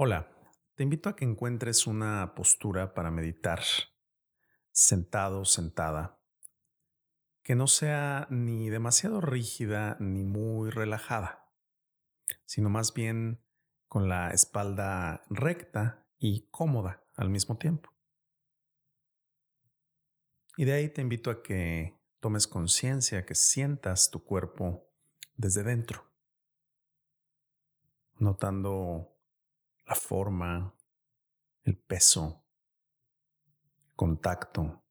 Hola, te invito a que encuentres una postura para meditar, sentado, sentada, que no sea ni demasiado rígida ni muy relajada, sino más bien con la espalda recta y cómoda al mismo tiempo. Y de ahí te invito a que tomes conciencia, que sientas tu cuerpo desde dentro, notando la forma, el peso, contacto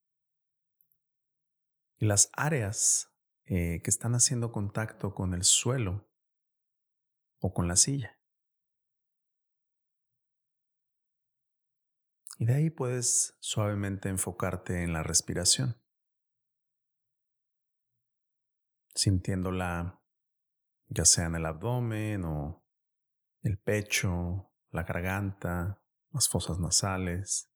y las áreas que están haciendo contacto con el suelo o con la silla. Y de ahí puedes suavemente enfocarte en la respiración, sintiéndola ya sea en el abdomen o el pecho, la garganta, las fosas nasales,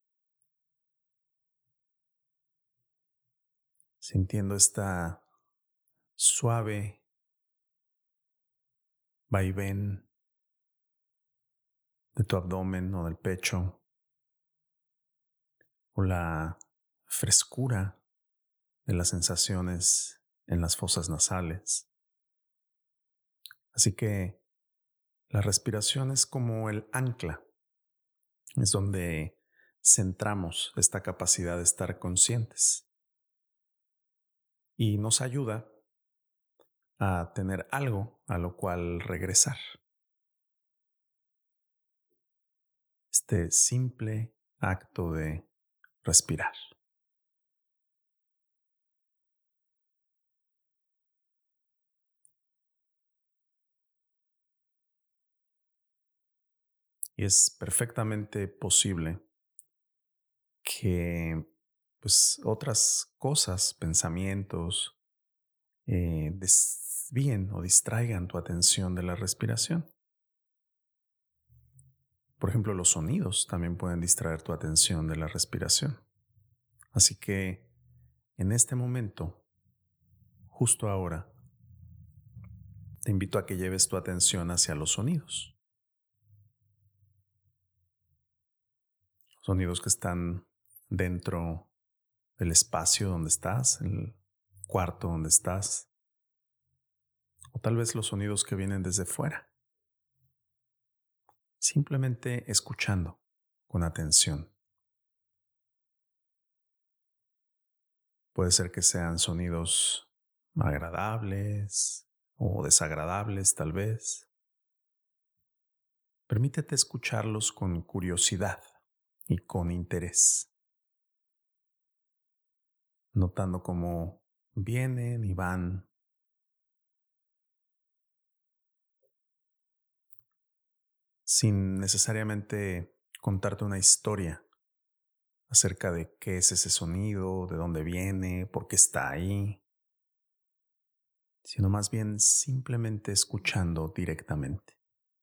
sintiendo esta suave vaivén de tu abdomen o del pecho, o la frescura de las sensaciones en las fosas nasales. Así que la respiración es como el ancla, es donde centramos esta capacidad de estar conscientes y nos ayuda a tener algo a lo cual regresar. Este simple acto de respirar. Y es perfectamente posible que pues otras cosas, pensamientos, desvíen o distraigan tu atención de la respiración. Por ejemplo, los sonidos también pueden distraer tu atención de la respiración. Así que en este momento, justo ahora, te invito a que lleves tu atención hacia los sonidos. Sonidos que están dentro del espacio donde estás, el cuarto donde estás, o tal vez los sonidos que vienen desde fuera. Simplemente escuchando con atención. Puede ser que sean sonidos agradables o desagradables, tal vez. Permítete escucharlos con curiosidad y con interés, notando cómo vienen y van, sin necesariamente contarte una historia acerca de qué es ese sonido, de dónde viene, por qué está ahí, sino más bien simplemente escuchando directamente.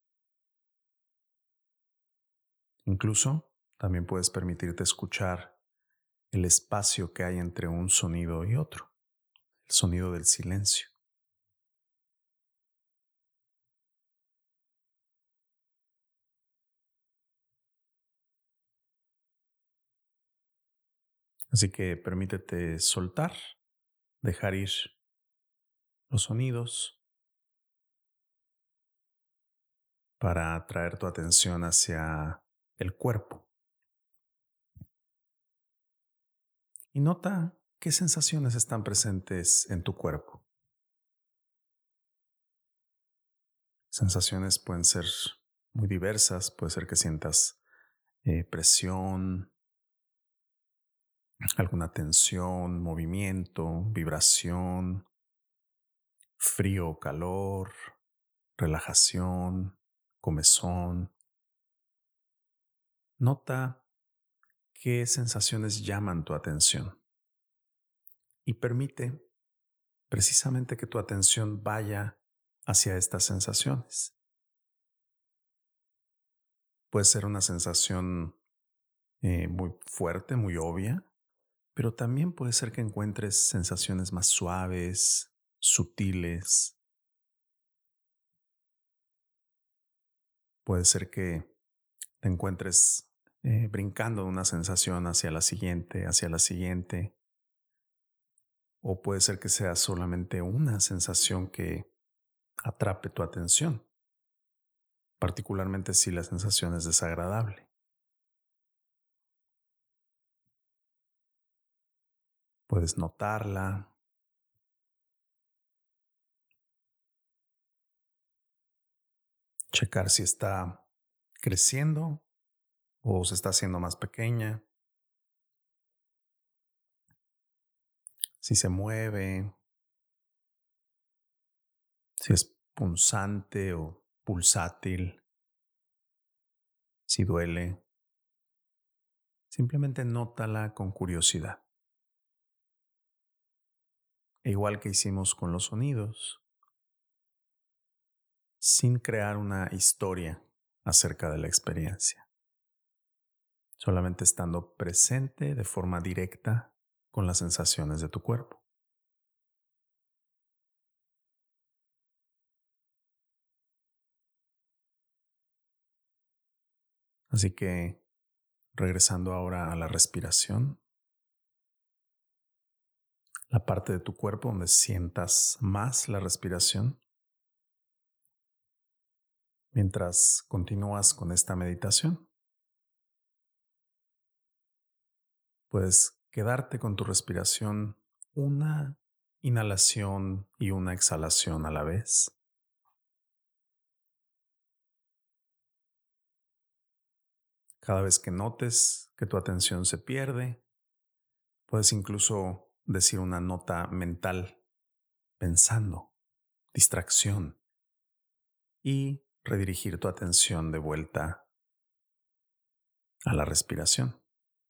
Incluso también puedes permitirte escuchar el espacio que hay entre un sonido y otro, el sonido del silencio. Así que permítete soltar, dejar ir los sonidos para atraer tu atención hacia el cuerpo. Y nota qué sensaciones están presentes en tu cuerpo. Sensaciones pueden ser muy diversas, puede ser que sientas presión, alguna tensión, movimiento, vibración, frío o calor, relajación, comezón. Nota qué sensaciones llaman tu atención y permite precisamente que tu atención vaya hacia estas sensaciones. Puede ser una sensación muy fuerte, muy obvia, pero también puede ser que encuentres sensaciones más suaves, sutiles. Puede ser que te encuentres brincando de una sensación hacia la siguiente, o puede ser que sea solamente una sensación que atrape tu atención, particularmente si la sensación es desagradable. Puedes notarla, checar si está creciendo o se está haciendo más pequeña, si se mueve, si es punzante o pulsátil, si duele. Simplemente nótala con curiosidad. E igual que hicimos con los sonidos, sin crear una historia acerca de la experiencia, solamente estando presente de forma directa con las sensaciones de tu cuerpo. Así que, regresando ahora a la respiración, la parte de tu cuerpo donde sientas más la respiración, mientras continúas con esta meditación, puedes quedarte con tu respiración una inhalación y una exhalación a la vez. Cada vez que notes que tu atención se pierde, puedes incluso decir una nota mental pensando, distracción, y redirigir tu atención de vuelta a la respiración.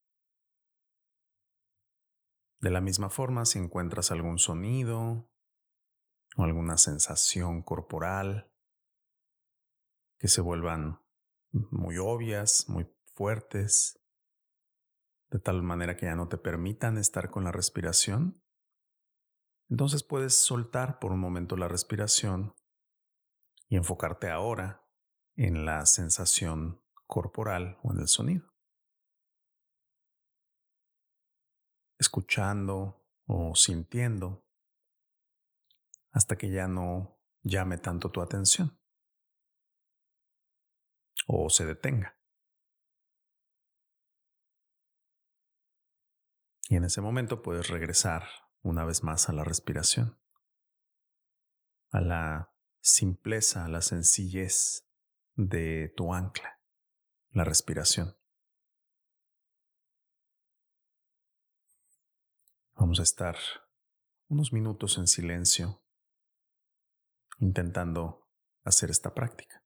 De la misma forma, si encuentras algún sonido o alguna sensación corporal que se vuelvan muy obvias, muy fuertes, de tal manera que ya no te permitan estar con la respiración, entonces puedes soltar por un momento la respiración y enfocarte ahora en la sensación corporal o en el sonido, escuchando o sintiendo hasta que ya no llame tanto tu atención o se detenga. Y en ese momento puedes regresar una vez más a la respiración, a la simpleza, a la sencillez de tu ancla, la respiración. Vamos a estar unos minutos en silencio intentando hacer esta práctica.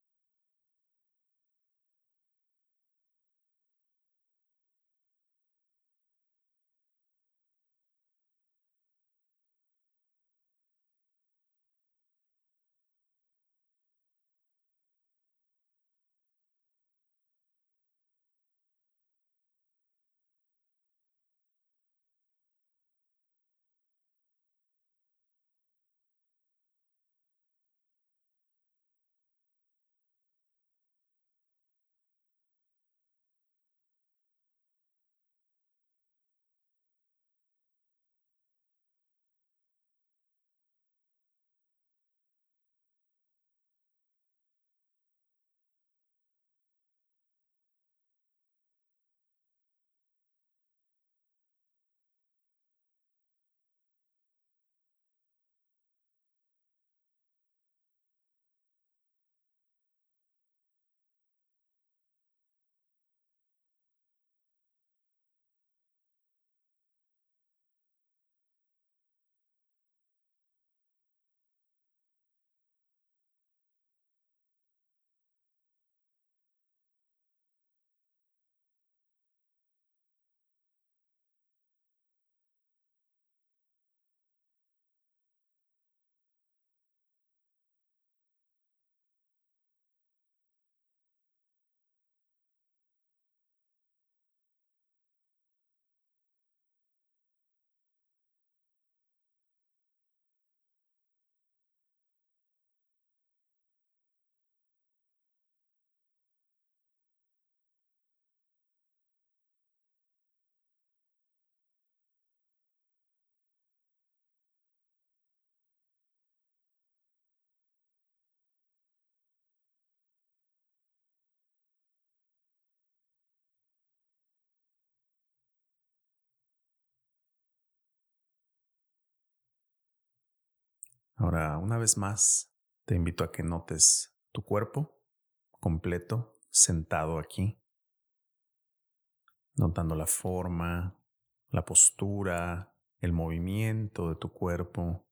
Ahora, una vez más, te invito a que notes tu cuerpo completo, sentado aquí, notando la forma, la postura, el movimiento de tu cuerpo.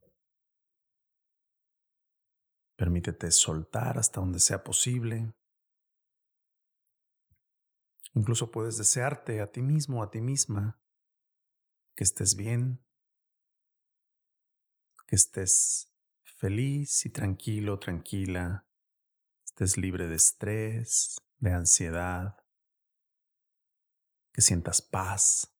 Permítete soltar hasta donde sea posible. Incluso puedes desearte a ti mismo, a ti misma, que estés bien, que estés feliz y tranquilo, tranquila, estés libre de estrés, de ansiedad, que sientas paz.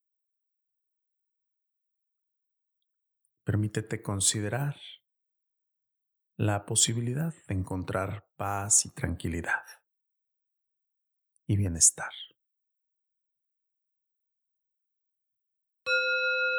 Permítete considerar la posibilidad de encontrar paz y tranquilidad y bienestar.